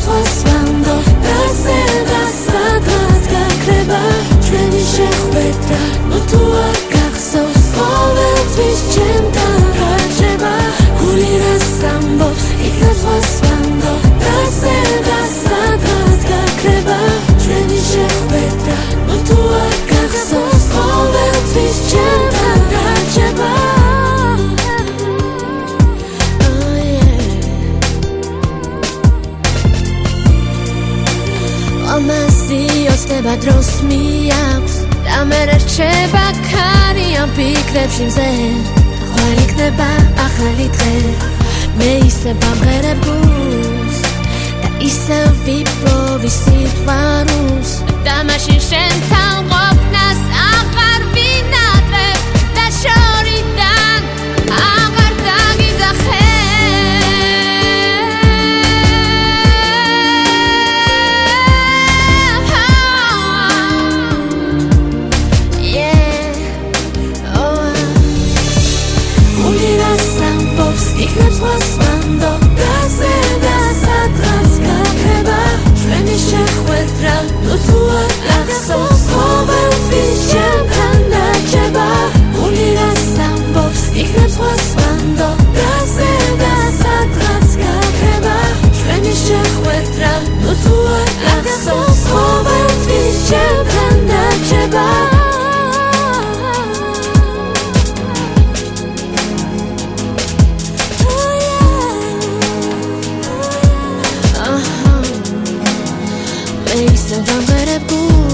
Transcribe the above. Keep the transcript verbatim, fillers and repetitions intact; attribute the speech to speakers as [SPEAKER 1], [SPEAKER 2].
[SPEAKER 1] iknebs ხვასვამდო რაზე დასადღაც გაქრება ჩვენი შეხვედრა ნუ თუ არ გახსოვს ყოველთვის ჩემთან რჩება გული რას ამბობს იქნებს ხვასვამდო რაზე დასადღაც გაქრება ჩვენი შეხვედრა ნუ თუ არ გახსოვს ყოველთვის ჩემთან რჩება ოცნება დროს მიაქვს და მე რჩება ქარი ამ ფიქრებში მზე ხვალ იქნება ახალი დღე მე ისევ ვამღერებ გულს და ისევ ვიპოვი სიყვარულს და მაშინ შენთან ყოფნას აღარ ვინატრებ და შორიდან აღარ დაგიძახებ იქნებს ხვასვამდო რაზე დასადღაც გაქრება ჩვენი შეხვედრა ნუ თუ არ გახსოვს ყოველთვის ჩემთან რჩება გული რას ამბობს იქნებს ხვასვამდო რაზე დასადღაც გაქრება ჩვენი შეხვედრა ნუ თუ არ გახსოვს ყოველთვის ჩემთან რჩება ვამღერებ გულს